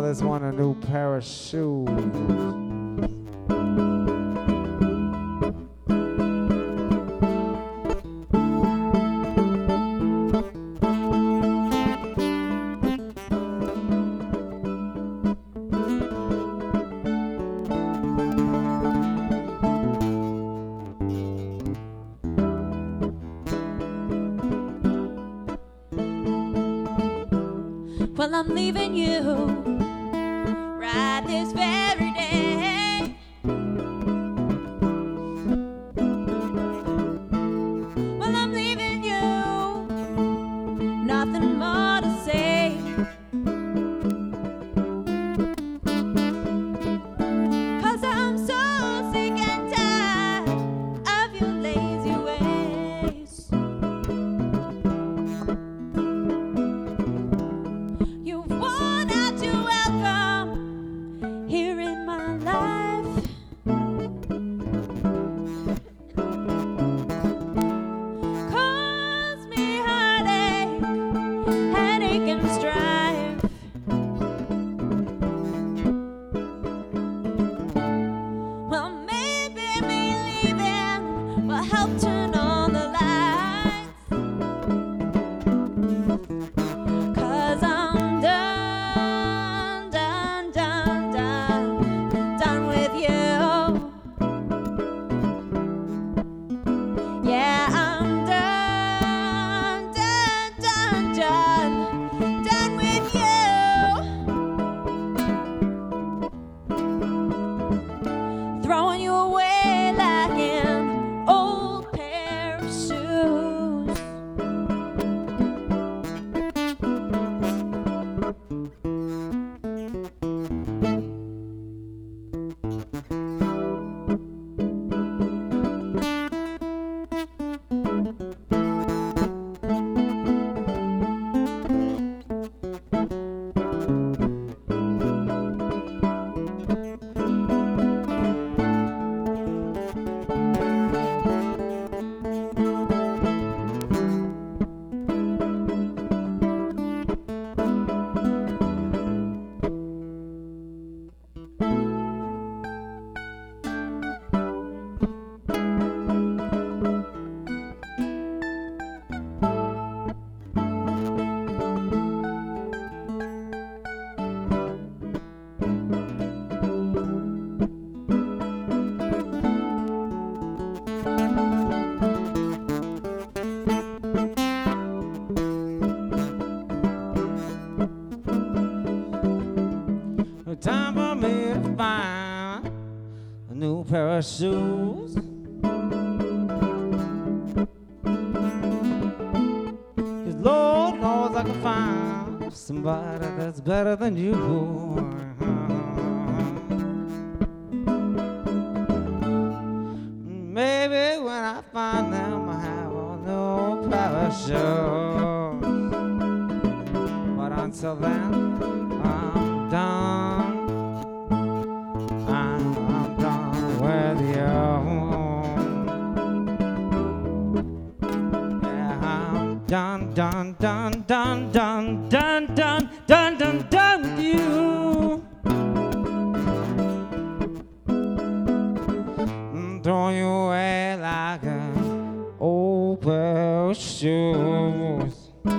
call this one a new pair of shoes. Well, I'm leaving you right this very day. Well, I'm leaving you, nothing more to say. 'Cause I'm so sick and tired of your lazy ways. You've worn out your welcome here in my life. Cause me heartache, headache and strife. Well, maybe me leaving will help turn on the lights. 'Cause I'm done, done, done, done, done with you. Yeah, I'm done, done, done, done, done with you. Throwing you away like an old pair of shoes. Time for me to find a new pair of shoes. 'Cause Lord knows I can find somebody that's better than you. Maybe when I find them, I have a new pair of shoes. But until then, I'm done. I'm done with you. Yeah, I'm done, done, done, done, done, done, done, done, done, done with you. Throw you away like an old pair of shoes.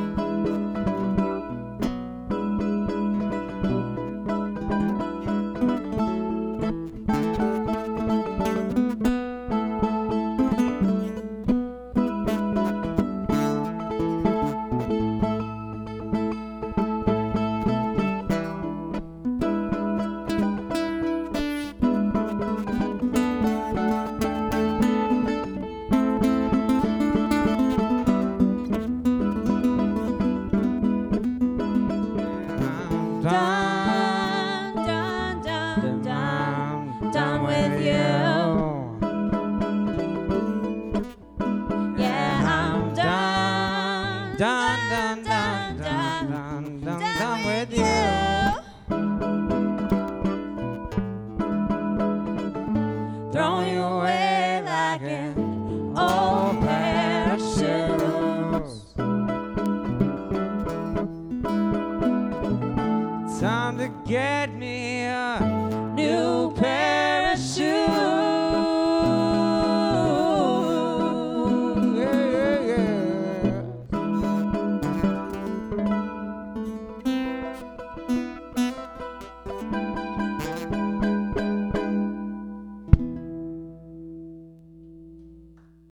Done, done, done, done, done with you. Yeah, I'm done, Done, done, done, done, done, done, done with you. Throwing you away like an old